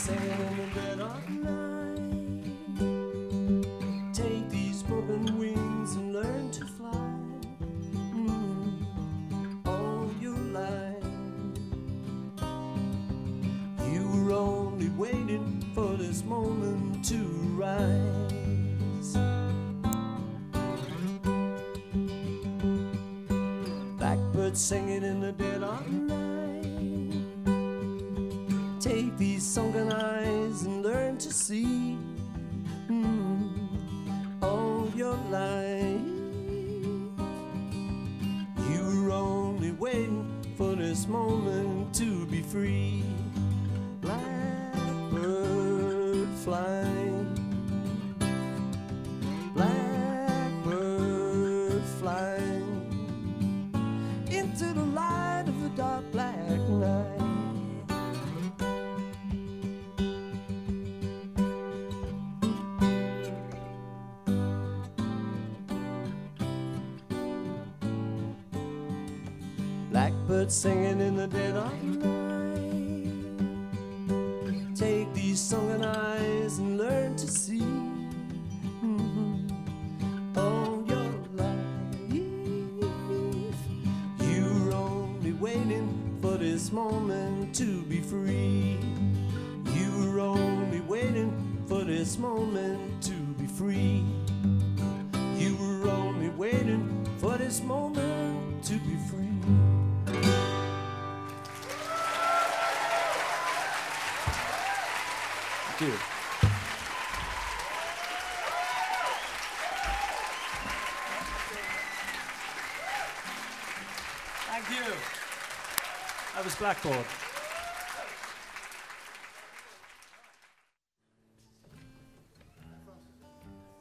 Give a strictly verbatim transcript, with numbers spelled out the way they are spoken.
singing in the dead of night. Take these broken wings and learn to fly. Mm, all your life, you were only waiting for this moment to rise. Blackbird singing in the dead of night. Take these sunken eyes and learn to see. Mm, all your life, you were only waiting for this moment to be free. Blackbird flying, blackbird flying into the light of the dark black night. Blackbird singing in the dead of night. Take these sunken eyes and learn to see. Mm-hmm. All your life, you were only waiting for this moment to be free. You were only waiting for this moment to be free. You were only waiting for this moment to be free. Thank you. Thank you. That was Blackboard.